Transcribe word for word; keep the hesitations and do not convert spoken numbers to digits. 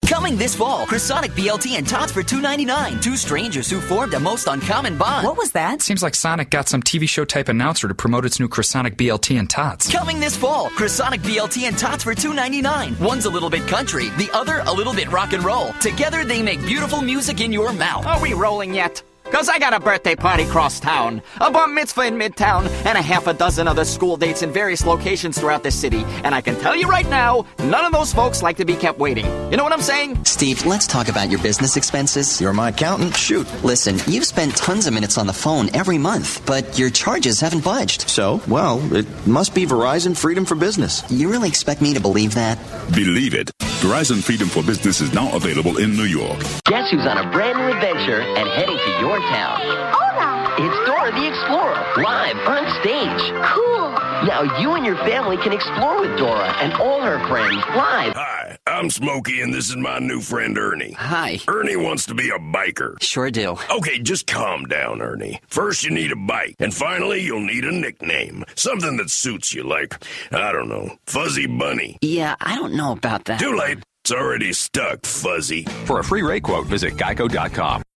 Coming this fall, Chrysonic B L T and Tots for two ninety-nine. Two strangers who formed a most uncommon bond. What was that? Seems like Sonic got some T V show type announcer to promote its new Chrysonic B L T and Tots. Coming this fall, Chrysonic B L T and Tots for two ninety-nine. One's a little bit country, the other a little bit rock and roll. Together they make beautiful music in your mouth. Are we rolling yet? Cause I got a birthday party cross town, a bar mitzvah in Midtown, and a half a dozen other school dates in various locations throughout the city. And I can tell you right now, none of those folks like to be kept waiting. You know what I'm saying? Steve, let's talk about your business expenses. You're my accountant. Shoot. Listen, you've spent tons of minutes on the phone every month, but your charges haven't budged. So, well, it must be Verizon Freedom for Business. You really expect me to believe that? Believe it. Verizon Freedom for Business is now available in New York. Guess who's on a brand new adventure and heading to your town? Hola! It's Dora the Explorer, live on stage. Cool! Now you and your family can explore with Dora and all her friends live. Hi, I'm Smokey, and this is my new friend Ernie. Hi. Ernie wants to be a biker. Sure do. Okay, just calm down, Ernie. First you need a bike, and finally you'll need a nickname. Something that suits you, like, I don't know, Fuzzy Bunny. Yeah, I don't know about that. Too late. It's already stuck, Fuzzy. For a free rate quote, visit geico dot com.